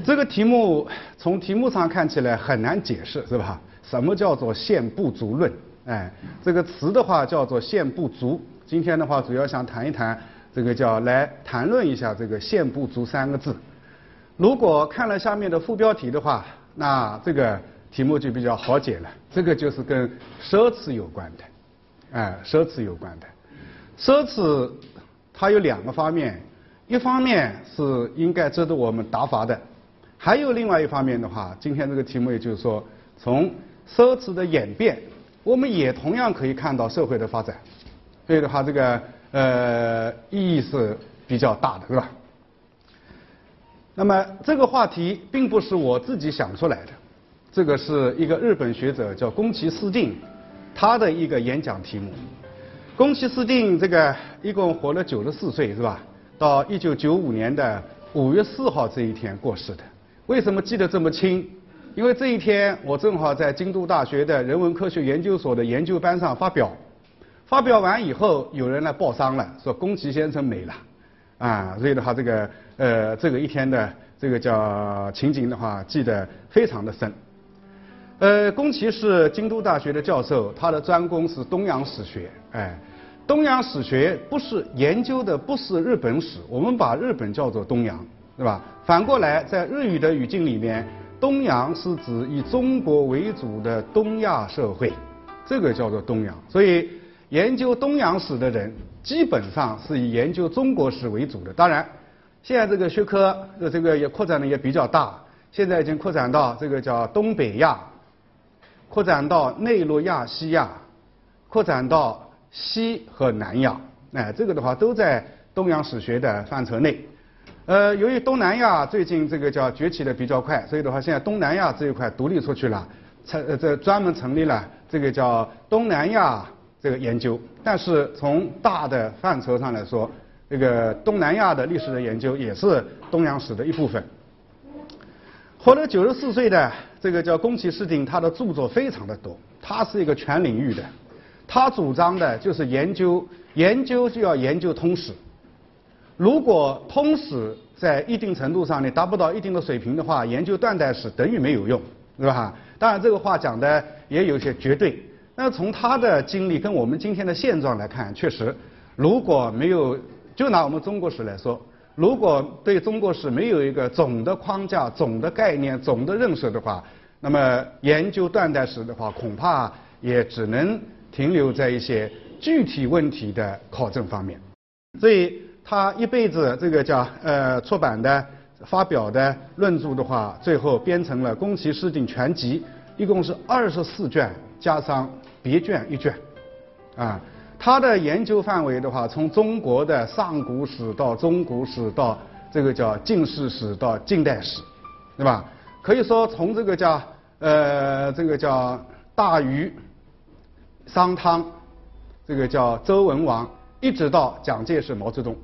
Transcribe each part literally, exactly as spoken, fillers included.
这个题目从题目上看起来很难解释，是吧？什么叫做线不足论？哎，这个词的话叫做线不足。今天的话主要想谈一谈这个叫来谈论一下这个线不足三个字。如果看了下面的副标题的话，那这个题目就比较好解了。这个就是跟奢侈有关的，哎，奢侈有关的。奢侈它有两个方面，一方面是应该值得我们打发的，还有另外一方面的话，今天这个题目也就是说，从奢侈的演变，我们也同样可以看到社会的发展，所以的话，这个呃意义是比较大的，是吧？那么这个话题并不是我自己想出来的，这个是一个日本学者叫宫崎市定，他的一个演讲题目。宫崎市定这个一共活了九十四岁，是吧？到一九九五年的五月四号这一天过世的。为什么记得这么清？因为这一天我正好在京都大学的人文科学研究所的研究班上发表，发表完以后有人来报丧了，说宫崎先生没了，啊，所以的话这个呃这个一天的这个叫情景的话记得非常的深。呃，宫崎是京都大学的教授，他的专攻是东洋史学，哎，东洋史学不是研究的不是日本史，我们把日本叫做东洋，对吧？反过来在日语的语境里面，东洋是指以中国为主的东亚社会，这个叫做东洋。所以研究东洋史的人基本上是以研究中国史为主的。当然现在这个学科的这个也扩展的也比较大，现在已经扩展到这个叫东北亚，扩展到内陆亚细亚，扩展到西和南亚，哎，这个的话都在东洋史学的范畴内。呃，由于东南亚最近这个叫崛起的比较快，所以的话现在东南亚这一块独立出去了，成呃这专门成立了这个叫东南亚这个研究。但是从大的范畴上来说，这个东南亚的历史的研究也是东洋史的一部分。活了九十四岁的这个叫宫崎市定，他的著作非常的多，他是一个全领域的，他主张的就是研究研究就要研究通史。如果通史在一定程度上你达不到一定的水平的话，研究断代史等于没有用，是吧？当然这个话讲的也有些绝对。那从他的经历跟我们今天的现状来看，确实，如果没有，就拿我们中国史来说，如果对中国史没有一个总的框架、总的概念、总的认识的话，那么研究断代史的话，恐怕也只能停留在一些具体问题的考证方面。所以他一辈子这个叫呃出版的、发表的论著的话，最后编成了《宫崎市定全集》，一共是二十四卷，加上别卷一卷，啊，他的研究范围的话，从中国的上古史到中古史，到这个叫近世史，到近代史，对吧？可以说从这个叫呃这个叫大禹、商汤，这个叫周文王，一直到蒋介石、毛泽东。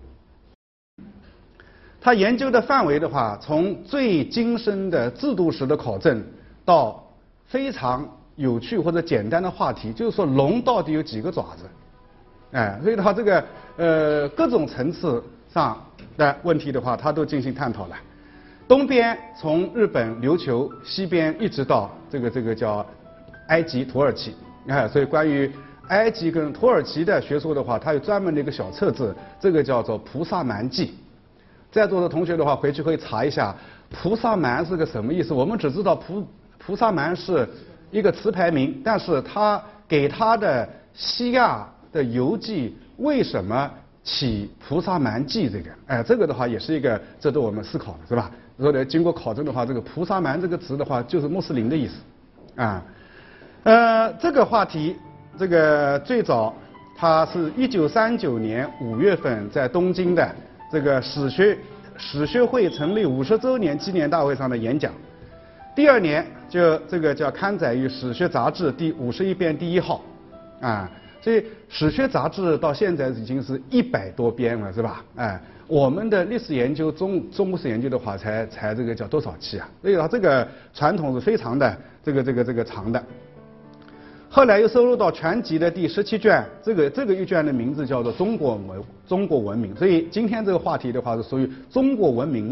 他研究的范围的话，从最精深的制度史的考证，到非常有趣或者简单的话题，就是说龙到底有几个爪子，哎，所以的话这个呃各种层次上的问题的话，他都进行探讨了。东边从日本琉球，西边一直到这个这个叫埃及、土耳其，哎，所以关于埃及跟土耳其的学说的话，他有专门的一个小册子，这个叫做《菩萨蛮记》。在座的同学的话，回去可以查一下菩萨蛮是个什么意思。我们只知道菩菩萨蛮是一个词牌名，但是他给他的西亚的游记为什么起菩萨蛮记这个？哎，这个的话也是一个值得我们思考的，是吧？如果经过考证的话，这个菩萨蛮这个词的话就是穆斯林的意思，啊，呃，这个话题，这个最早他是一九三九年五月份在东京的这个史学史学会成立五十周年纪念大会上的演讲，第二年就这个叫刊载于《史学杂志》第五十一编第一号，啊，所以史学杂志到现在已经是一百多编了，是吧？哎，我们的历史研究中中国史研究的话才才这个叫多少期啊？所以它这个传统是非常的这个这个这个长的。后来又收录到全集的第十七卷，这个这个一卷的名字叫做中国文中国文明，所以今天这个话题的话是属于中国文明类的，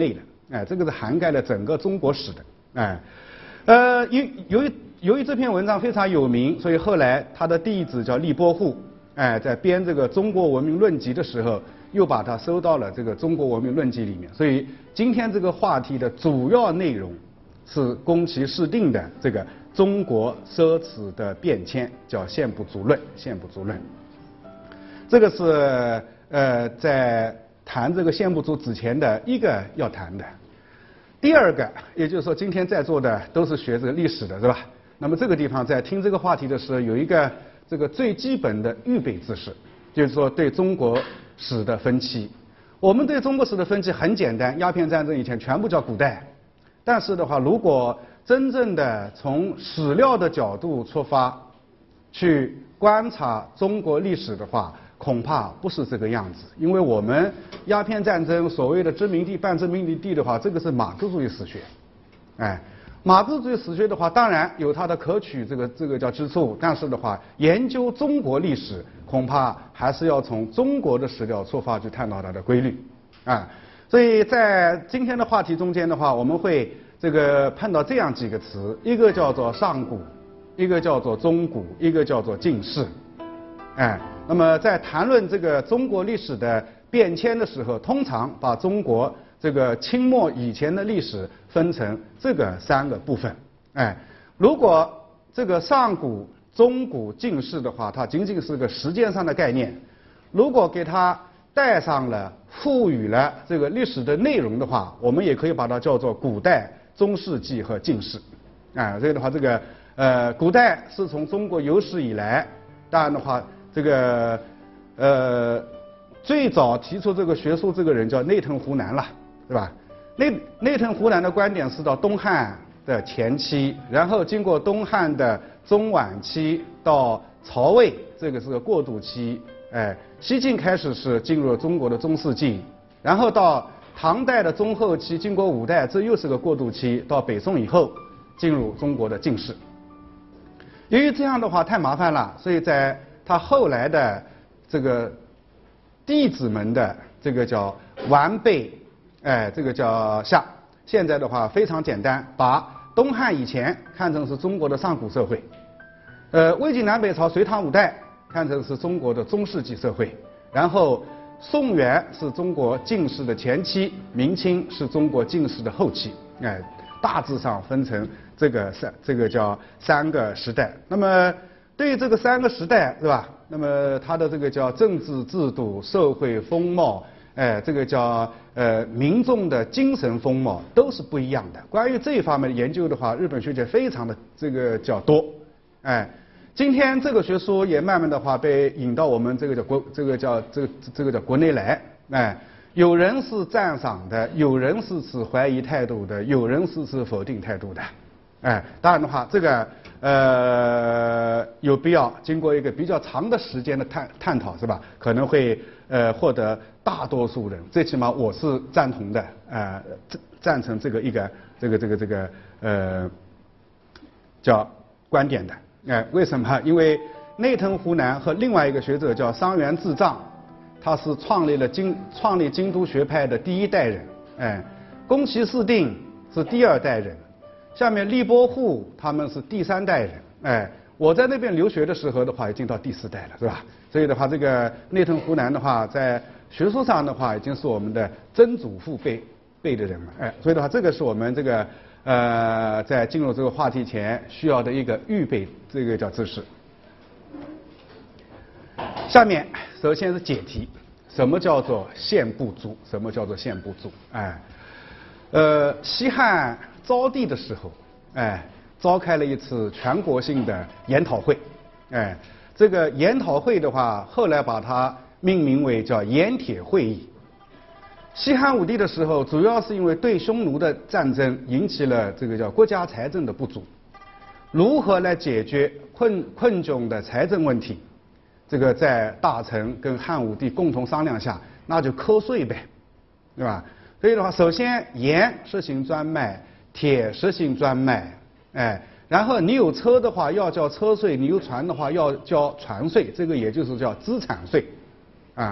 哎，这个是涵盖了整个中国史的，哎，呃，由由于由于这篇文章非常有名，所以后来他的弟子叫厉波户，哎，在编这个《中国文明论集》的时候，又把它收到了这个《中国文明论集》里面。所以今天这个话题的主要内容是宫崎市定的这个中国奢侈的变迁，叫宪不足论，宪不足论。这个是呃在谈这个宪不足之前的一个要谈的。第二个，也就是说今天在座的都是学这个历史的，是吧？那么这个地方在听这个话题的时候，有一个这个最基本的预备知识，就是说对中国史的分期。我们对中国史的分期很简单，鸦片战争以前全部叫古代。但是的话，如果真正的从史料的角度出发去观察中国历史的话，恐怕不是这个样子。因为我们鸦片战争所谓的殖民地、半殖民地地的话，这个是马克思主义史学，哎。马克思主义史学的话，当然有它的可取这个这个叫之处，但是的话，研究中国历史恐怕还是要从中国的史料出发去探讨它的规律，啊，所以在今天的话题中间的话，我们会这个碰到这样几个词，一个叫做上古，一个叫做中古，一个叫做近世，哎，那么在谈论这个中国历史的变迁的时候，通常把中国这个清末以前的历史分成这个三个部分，哎，如果这个上古、中古、近世的话，它仅仅是个时间上的概念；如果给它带上了、赋予了这个历史的内容的话，我们也可以把它叫做古代、中世纪和近世，哎，所以的话，这个呃，古代是从中国有史以来，当然的话，这个呃，最早提出这个学说这个人叫内藤湖南了。对吧？内内藤湖南的观点是到东汉的前期，然后经过东汉的中晚期到曹魏，这个是个过渡期。哎，西晋开始是进入了中国的中世纪，然后到唐代的中后期，经过五代，这又是个过渡期，到北宋以后进入中国的近世。由于这样的话太麻烦了，所以在他后来的这个弟子们的这个叫完备。哎，这个叫下。现在的话非常简单，把东汉以前看成是中国的上古社会，呃，魏晋南北朝、隋唐五代看成是中国的中世纪社会，然后宋元是中国近世的前期，明清是中国近世的后期，哎，大致上分成这个三这个叫三个时代。那么对于这个三个时代，是吧？那么它的这个叫政治制度、社会风貌。哎，这个叫呃民众的精神风貌都是不一样的。关于这一方面的研究的话，日本学者非常的这个较多。哎，今天这个学说也慢慢的话被引到我们这个叫国这个叫这个这个叫国内来。哎，有人是赞赏的，有人是持怀疑态度的，有人是持否定态度的。哎，当然的话，这个呃有必要经过一个比较长的时间的探探讨，是吧？可能会呃获得大多数人，最起码我是赞同的，呃赞成这个一个这个这个这个呃叫观点的。哎、呃，为什么？因为内藤湖南和另外一个学者叫桑原智藏，他是创立了京创立京都学派的第一代人，哎、呃，宫崎市定是第二代人。下面厉波户他们是第三代人，哎，我在那边留学的时候的话，已经到第四代了，是吧？所以的话，这个内藤湖南的话，在学术上的话，已经是我们的曾祖父辈辈的人了，哎，所以的话，这个是我们这个呃，在进入这个话题前需要的一个预备，这个叫知识。下面首先是解题，什么叫做宪不足？什么叫做宪不足？哎，呃，西汉昭帝的时候，哎，召开了一次全国性的研讨会，哎，这个研讨会的话，后来把它命名为叫盐铁会议。西汉武帝的时候，主要是因为对匈奴的战争引起了这个叫国家财政的不足，如何来解决困困窘的财政问题？这个在大臣跟汉武帝共同商量下，那就课税呗，对吧？所以的话，首先盐实行专卖。铁实行专卖，哎，然后你有车的话要交车税，你有船的话要交船税，这个也就是叫资产税，啊，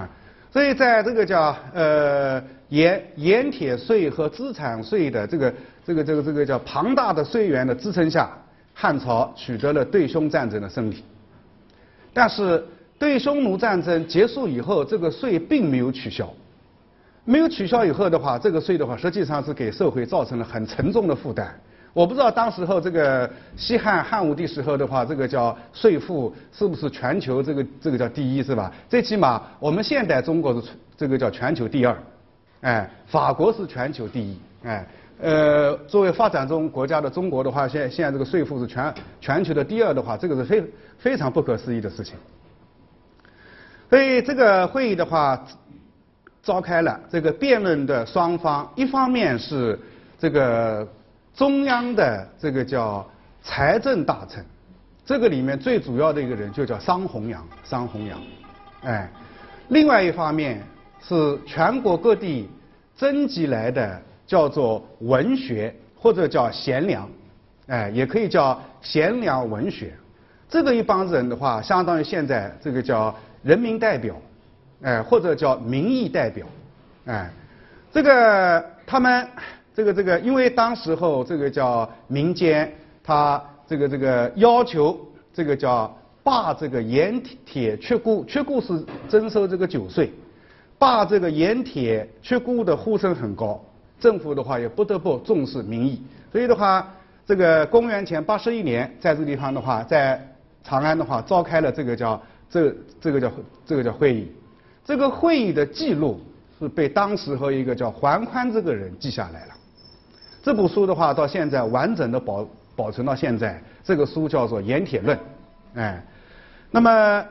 所以在这个叫呃盐盐铁税和资产税的这个这个这个这个叫庞大的税源的支撑下，汉朝取得了对匈战争的胜利。但是对匈奴战争结束以后，这个税并没有取消。没有取消以后的话，这个税的话，实际上是给社会造成了很沉重的负担。我不知道当时候这个西汉汉武帝时候的话，这个叫税负是不是全球这个这个叫第一是吧？最起码我们现代中国是这个叫全球第二，哎，法国是全球第一，哎，呃，作为发展中国家的中国的话，现现在这个税负是全全球的第二的话，这个是非非常不可思议的事情。所以这个会议的话召开了，这个辩论的双方，一方面是这个中央的这个叫财政大臣，这个里面最主要的一个人就叫桑弘羊，桑弘羊，哎，另外一方面是全国各地征集来的叫做文学或者叫贤良，哎，也可以叫贤良文学。这个一帮人的话，相当于现在这个叫人民代表，哎，或者叫民意代表，哎，这个他们这个这个，因为当时候这个叫民间，他这个这个要求这个叫罢这个盐铁缺沽，缺沽是征收这个酒税，罢这个盐铁缺沽的呼声很高，政府的话也不得不重视民意，所以的话，这个公元前八十一年，在这个地方的话，在长安的话召开了这个叫这这个叫这个叫会议，这个会议的记录是被当时和一个叫桓宽这个人记下来了。这部书的话，到现在完整的保保存到现在，这个书叫做《盐铁论》，哎，那么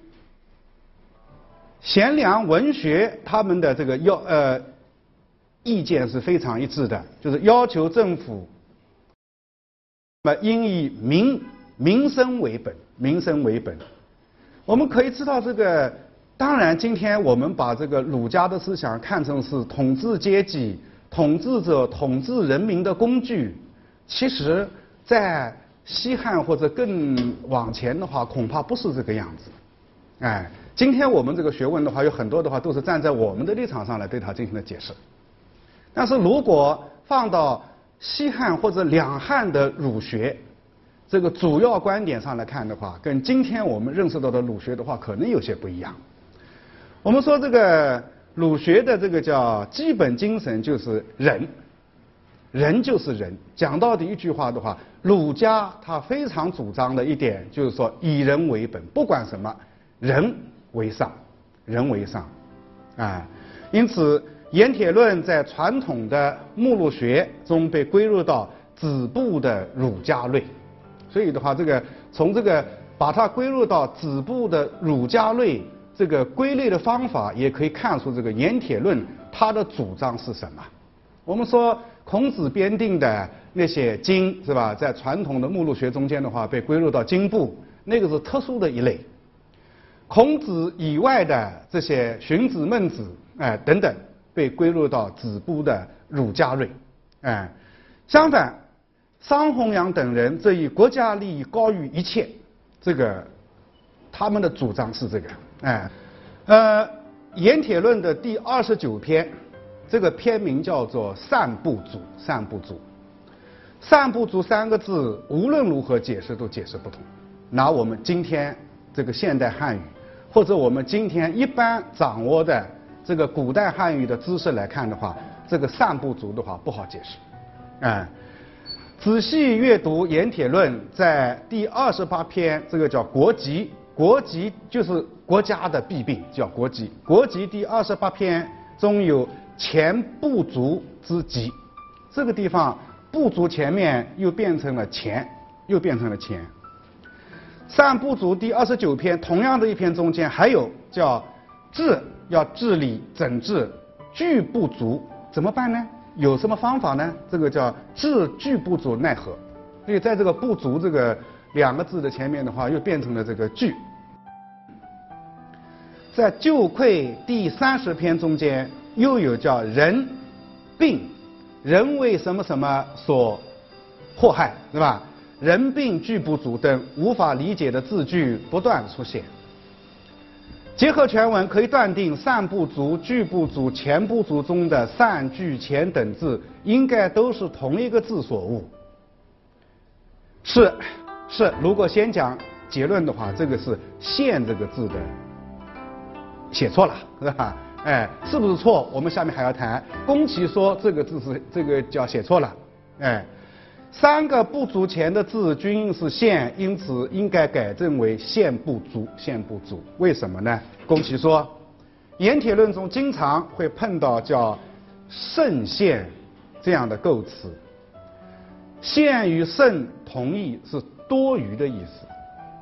贤良文学他们的这个要呃意见是非常一致的，就是要求政府那么应以民民生为本，民生为本。我们可以知道这个，当然今天我们把这个儒家的思想看成是统治阶级、统治者统治人民的工具，其实在西汉或者更往前的话，恐怕不是这个样子。哎，今天我们这个学问的话，有很多的话都是站在我们的立场上来对它进行的解释。但是如果放到西汉或者两汉的儒学这个主要观点上来看的话，跟今天我们认识到的儒学的话，可能有些不一样。我们说这个儒学的这个叫基本精神就是仁，仁就是仁。讲到底一句话的话，儒家他非常主张的一点就是说以人为本，不管什么，人为上，人为上，啊，因此盐铁论在传统的目录学中被归入到子部的儒家类。所以的话，这个从这个把它归入到子部的儒家类这个归类的方法，也可以看出这个盐铁论它的主张是什么。我们说孔子编定的那些经是吧，在传统的目录学中间的话，被归入到经部，那个是特殊的一类。孔子以外的这些荀子、孟子，哎、呃、等等，被归入到子部的儒家类，哎、呃，相反。桑弘羊等人这以国家利益高于一切，这个他们的主张是这个，哎，呃，盐铁论的第二十九篇，这个篇名叫做散不足，散不足，散不足三个字，无论如何解释都解释不通。拿我们今天这个现代汉语，或者我们今天一般掌握的这个古代汉语的知识来看的话，这个散不足的话不好解释，哎。仔细阅读盐铁论，在第二十八篇，这个叫国籍，国籍就是国家的弊病，叫国籍。国籍第二十八篇中有前不足之疾，这个地方不足前面又变成了前，又变成了前。散不足第二十九篇同样的一篇中间还有叫治，要治理整治，具不足，怎么办呢？有什么方法呢？这个叫治具不足奈何，所以在这个不足这个两个字的前面的话，又变成了这个具。在旧愧第三十篇中间又有叫人病，人为什么什么所祸害，是吧？人病具不足等无法理解的字句不断出现。 结合全文可以断定，散部族、句部族、前部族中的散、句、前等字，应该都是同一个字所误。是是，如果先讲结论的话，这个是“现”这个字的写错了，是吧？哎，是不是错？我们下面还要谈。宫崎说这个字是这个叫写错了，哎。三个部族前的字均是现，因此应该改正为现部族。现部族为什么呢？宫崎说，盐铁论中经常会碰到叫胜现这样的构词。现与胜同义是多余的意思，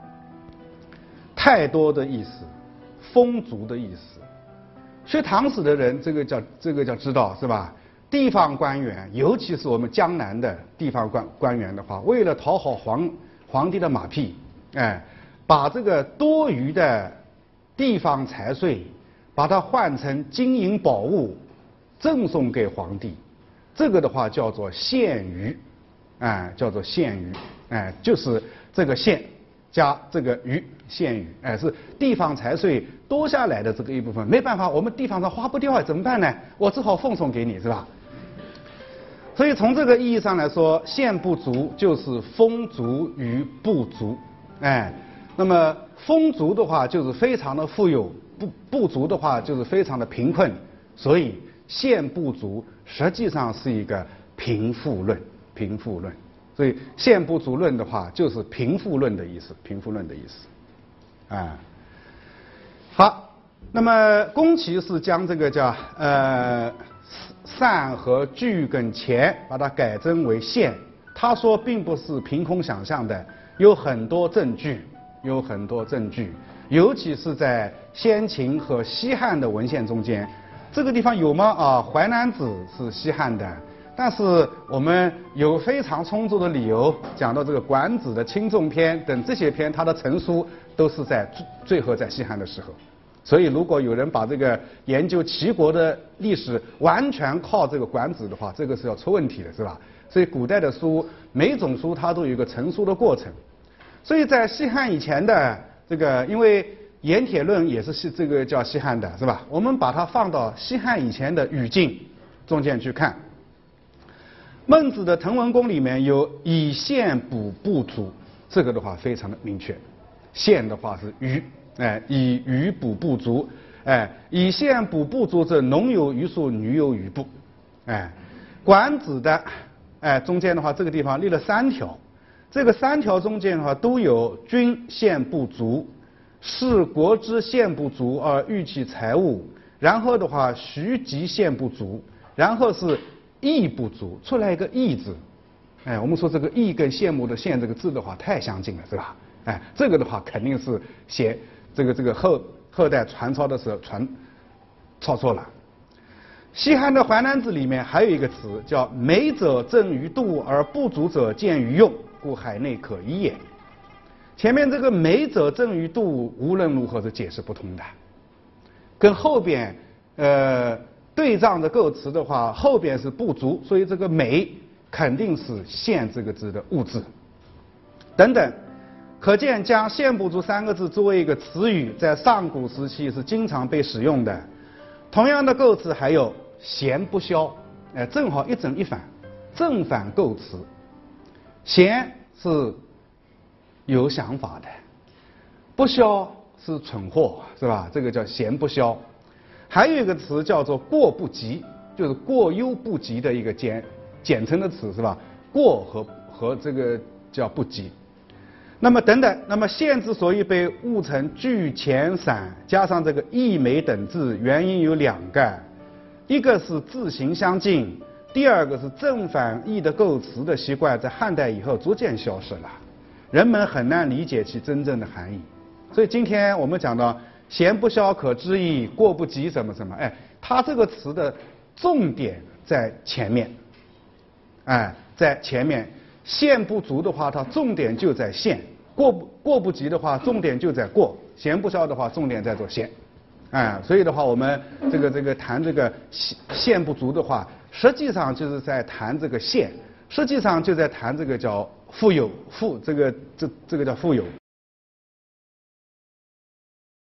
太多的意思，丰足的意思。学唐史的人，这个叫这个叫知道是吧？地方官员，尤其是我们江南的地方官官员的话，为了讨好皇皇帝的马屁，哎，把这个多余的地方财税，把它换成金银宝物，赠送给皇帝，这个的话叫做献余，哎，叫做献余，哎，就是这个献加这个余，献余，哎，是地方财税多下来的这个一部分，没办法，我们地方上花不掉，怎么办呢？我只好奉送给你，是吧？所以从这个意义上来说，现不足就是丰足与不足，哎，那么丰足的话就是非常的富有，不不足的话就是非常的贫困，所以现不足实际上是一个贫富论，贫富论。所以现不足论的话就是贫富论的意思，贫富论的意思，啊，好，那么宫崎是将这个叫呃。散和句跟前把它改正为现，他说并不是凭空想象的，有很多证据，有很多证据，尤其是在先秦和西汉的文献中间，这个地方有吗？啊，淮南子是西汉的，但是我们有非常充足的理由讲到这个管子的轻重篇等这些篇，它的成书都是在最后在西汉的时候。所以，如果有人把这个研究齐国的历史完全靠这个管子的话，这个是要出问题的，是吧？所以，古代的书每种书它都有一个成书的过程。所以在西汉以前的这个，因为盐铁论也是西这个叫西汉的，是吧？我们把它放到西汉以前的语境中间去看，孟子的滕文公里面有以现补不足，这个的话非常的明确。现的话是余。哎，以余补不足，哎，以现补不足者，农有余数，女有余部，哎，管子的，哎，中间的话，这个地方立了三条，这个三条中间的话都有君现不足，是国之现不足而欲其财物，然后的话徐吉现不足，然后是义不足，出来一个义字，哎，我们说这个义跟羡慕的羡这个字的话太相近了，是吧？哎，这个的话肯定是写。这个这个后后代传抄的时候传抄错了。西汉的淮南子里面还有一个词叫“美者正于度，而不足者见于用，故海内可依也”。前面这个“美者正于度”无论如何是解释不通的，跟后边呃对仗的构词的话，后边是不足，所以这个“美”肯定是现这个字的误字，等等。可见将现不足三个字作为一个词语，在上古时期是经常被使用的。同样的构词还有贤不肖，哎，正好一正一反，正反构词。贤是有想法的，不肖是蠢货，是吧？这个叫贤不肖。还有一个词叫做过不及，就是过犹不及的一个简简称的词，是吧？过和和这个叫不及。那么等等，那么现之所以被误成句前散加上这个义美等字，原因有两个，一个是字形相近，第二个是正反义的构词的习惯在汉代以后逐渐消失了，人们很难理解其真正的含义。所以今天我们讲到贤不肖可知义，过不及什么什么，哎，它这个词的重点在前面，哎，在前面。现不足的话，它重点就在现；过不过不及的话，重点就在过；贤不肖的话，重点在做贤。哎，所以的话，我们这个这个谈这个现现不足的话，实际上就是在谈这个现，实际上就在谈这个叫富有富，这个这这个叫富有。